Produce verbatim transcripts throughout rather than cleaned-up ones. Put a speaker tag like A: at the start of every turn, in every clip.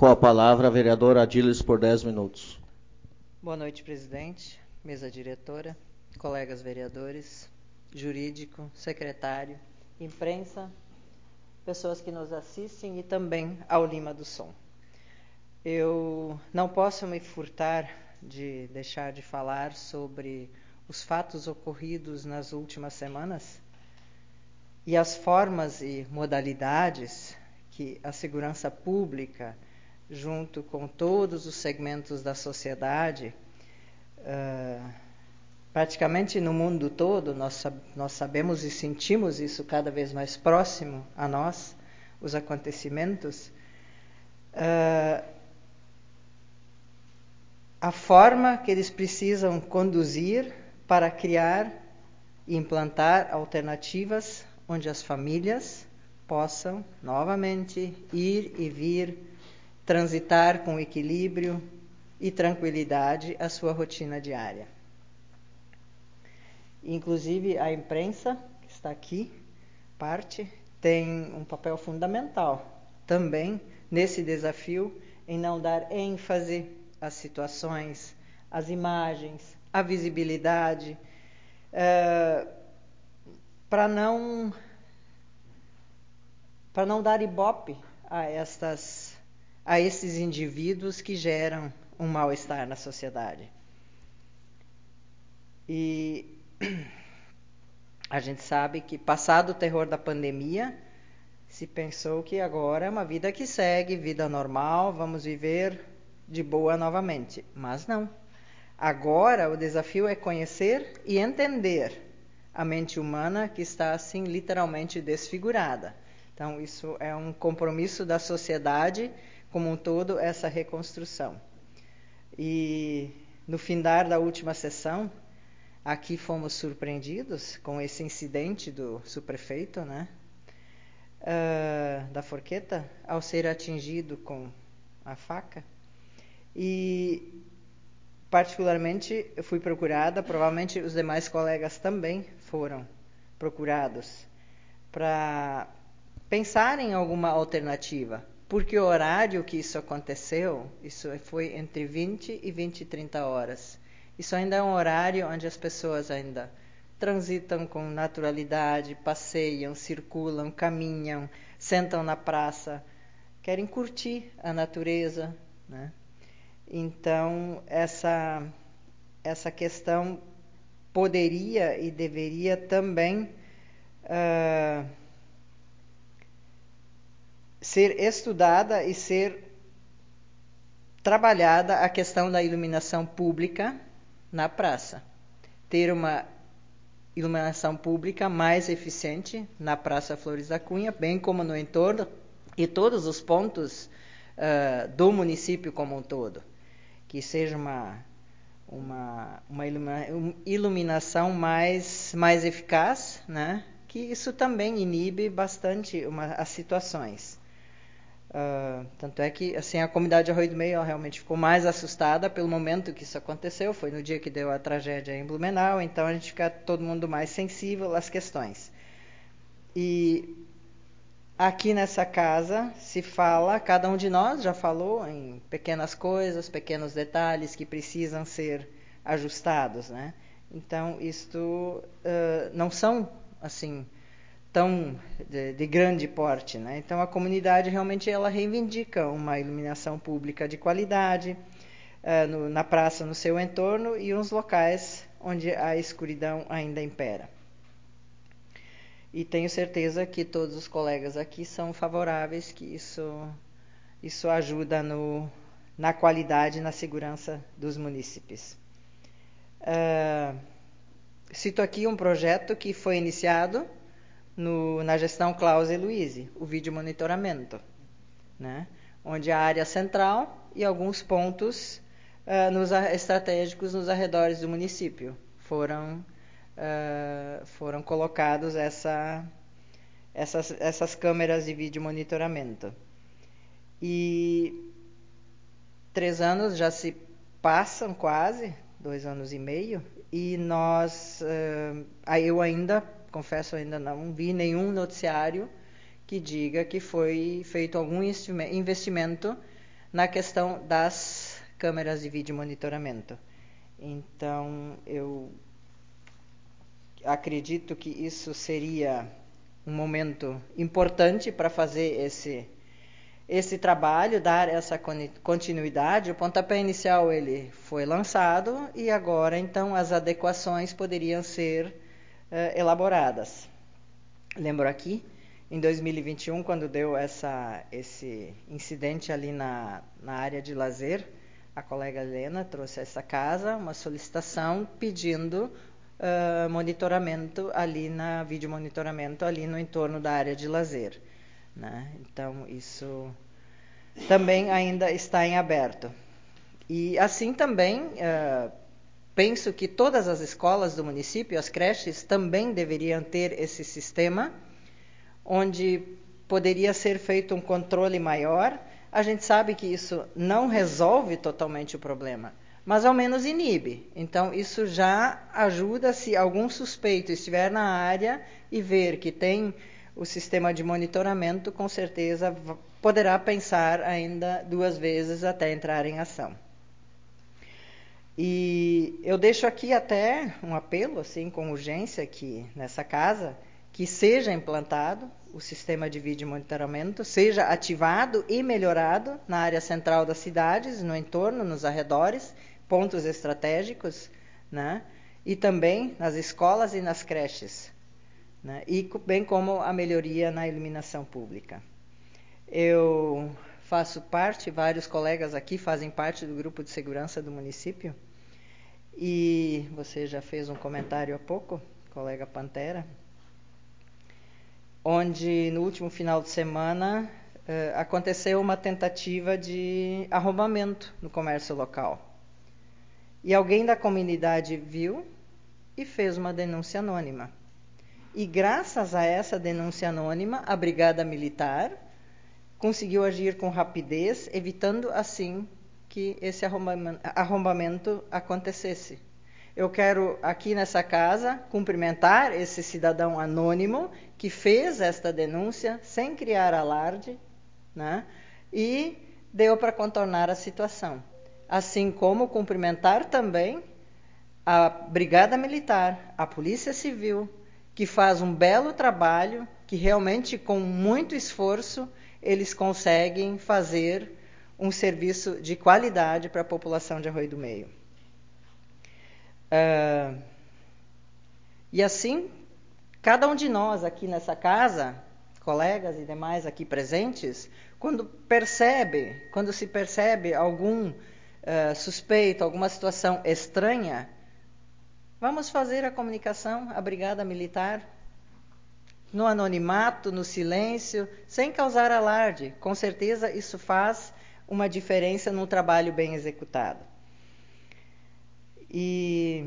A: Com a palavra, a vereadora Adilis, por dez minutos.
B: Boa noite, presidente, mesa diretora, colegas vereadores, jurídico, secretário, imprensa, pessoas que nos assistem e também ao Lima do Som. Eu não posso me furtar de deixar de falar sobre os fatos ocorridos nas últimas semanas e as formas e modalidades que a segurança pública, junto com todos os segmentos da sociedade, uh, praticamente no mundo todo, nós, nós sabemos e sentimos isso cada vez mais próximo a nós, os acontecimentos, uh, a forma que eles precisam conduzir para criar e implantar alternativas onde as famílias possam novamente ir e vir, transitar com equilíbrio e tranquilidade a sua rotina diária. Inclusive a imprensa, que está aqui, parte, tem um papel fundamental também nesse desafio em não dar ênfase às situações, às imagens, à visibilidade, uh, para não, para não dar ibope a estas a esses indivíduos que geram um mal-estar na sociedade. E a gente sabe que, passado o terror da pandemia, se pensou que agora é uma vida que segue, vida normal, vamos viver de boa novamente. Mas não. Agora o desafio é conhecer e entender a mente humana que está, assim, literalmente desfigurada. Então, isso é um compromisso da sociedade como um todo, essa reconstrução. E no findar da última sessão, aqui fomos surpreendidos com esse incidente do subprefeito, né, uh, da Forqueta, ao ser atingido com a faca. E, particularmente, eu fui procurada, provavelmente os demais colegas também foram procurados, para pensar em alguma alternativa. Porque o horário que isso aconteceu, isso foi entre vinte e vinte e trinta horas. Isso ainda é um horário onde as pessoas ainda transitam com naturalidade, passeiam, circulam, caminham, sentam na praça, querem curtir a natureza, né? Então, essa, essa questão poderia e deveria também Uh, ser estudada e ser trabalhada a questão da iluminação pública na praça. Ter uma iluminação pública mais eficiente na Praça Flores da Cunha, bem como no entorno e todos os pontos uh, do município como um todo. Que seja uma, uma, uma iluminação mais, mais eficaz, né? Que isso também inibe bastante uma, as situações. Uh, tanto é que assim, a comunidade de Arroio do Meio realmente ficou mais assustada pelo momento que isso aconteceu, foi no dia que deu a tragédia em Blumenau, então a gente fica todo mundo mais sensível às questões. E aqui nessa casa se fala, cada um de nós já falou em pequenas coisas, pequenos detalhes que precisam ser ajustados, né? Então, isto uh, não são, assim, tão de, de grande porte, né? Então, a comunidade realmente ela reivindica uma iluminação pública de qualidade uh, no, na praça, no seu entorno e uns locais onde a escuridão ainda impera. E tenho certeza que todos os colegas aqui são favoráveis, que isso, isso ajuda no, na qualidade e na segurança dos munícipes. Uh, cito aqui um projeto que foi iniciado no, na gestão Klaus e Luiz, o vídeo monitoramento, né? Onde a área central e alguns pontos uh, nos, estratégicos nos arredores do município foram, uh, foram colocados essa, essas, essas câmeras de vídeo monitoramento. E três anos já se passam quase, dois anos e meio, e nós, uh, eu ainda, confesso, ainda não vi nenhum noticiário que diga que foi feito algum investimento na questão das câmeras de vídeo monitoramento. Então, eu acredito que isso seria um momento importante para fazer esse, esse trabalho, dar essa continuidade. O pontapé inicial ele foi lançado e agora, então, as adequações poderiam ser uh, elaboradas. Lembro aqui, em dois mil e vinte e um, quando deu essa, esse incidente ali na, na área de lazer, a colega Helena trouxe a essa casa uma solicitação pedindo uh, monitoramento ali na vídeo monitoramento ali no entorno da área de lazer, né? Então isso também ainda está em aberto. E assim também uh, penso que todas as escolas do município, as creches, também deveriam ter esse sistema, onde poderia ser feito um controle maior. A gente sabe que isso não resolve totalmente o problema, mas ao menos inibe. Então, isso já ajuda, se algum suspeito estiver na área e ver que tem o sistema de monitoramento, com certeza poderá pensar ainda duas vezes até entrar em ação. E eu deixo aqui até um apelo, assim, com urgência, que nessa casa, que seja implantado o sistema de vídeo monitoramento, seja ativado e melhorado na área central das cidades, no entorno, nos arredores, pontos estratégicos, né? E também nas escolas e nas creches, né? E bem como a melhoria na iluminação pública. Eu faço parte, vários colegas aqui fazem parte do grupo de segurança do município, e você já fez um comentário há pouco, colega Pantera, onde no último final de semana eh, aconteceu uma tentativa de arrombamento no comércio local. E alguém da comunidade viu e fez uma denúncia anônima. E graças a essa denúncia anônima, a Brigada Militar conseguiu agir com rapidez, evitando assim que esse arrombamento acontecesse. Eu quero aqui nessa casa cumprimentar esse cidadão anônimo que fez esta denúncia sem criar alarde, né? E deu para contornar a situação. Assim como cumprimentar também a Brigada Militar, a Polícia Civil, que faz um belo trabalho, que realmente com muito esforço eles conseguem fazer um serviço de qualidade para a população de Arroio do Meio. Uh, e assim, cada um de nós aqui nessa casa, colegas e demais aqui presentes, quando percebe, quando se percebe algum uh, suspeito, alguma situação estranha, vamos fazer a comunicação à Brigada Militar, no anonimato, no silêncio, sem causar alarde. Com certeza isso faz uma diferença num trabalho bem executado. E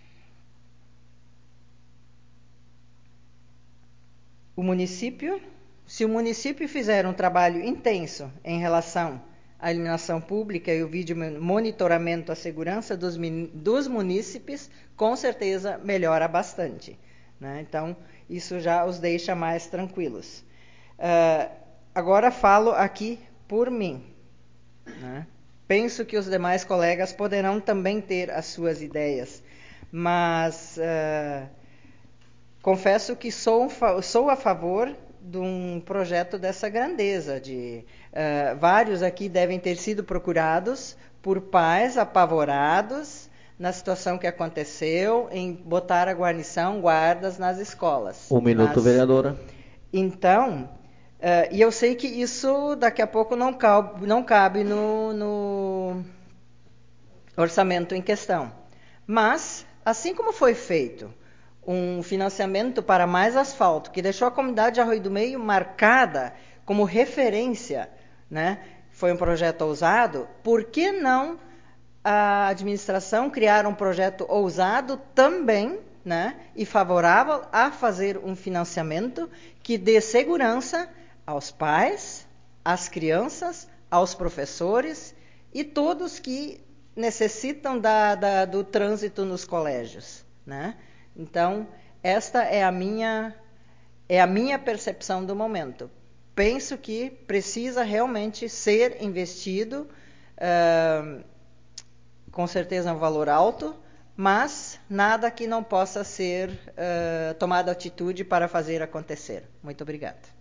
B: o município, se o município fizer um trabalho intenso em relação à iluminação pública e o vídeo monitoramento à segurança dos, dos munícipes, com certeza melhora bastante, né? Então, isso já os deixa mais tranquilos. Uh, agora falo aqui por mim, né? Penso que os demais colegas poderão também ter as suas ideias, mas uh, confesso que sou, sou a favor de um projeto dessa grandeza. De, uh, vários aqui devem ter sido procurados por pais apavorados na situação que aconteceu, em botar a guarnição, guardas nas escolas.
A: Um minuto,
B: Mas,
A: vereadora.
B: Então, uh, e eu sei que isso daqui a pouco não cabe, não cabe no, no orçamento em questão. Mas, assim como foi feito um financiamento para mais asfalto, que deixou a comunidade de Arroio do Meio marcada como referência, né? Foi um projeto ousado, por que não a administração criar um projeto ousado também, né, e favorável a fazer um financiamento que dê segurança aos pais, às crianças, aos professores e todos que necessitam da, da, do trânsito nos colégios, né? Então, esta é a minha, é a minha percepção do momento. penso que precisa realmente ser investido, uh, com certeza um valor alto, mas nada que não possa ser uh, tomado atitude para fazer acontecer. Muito obrigada.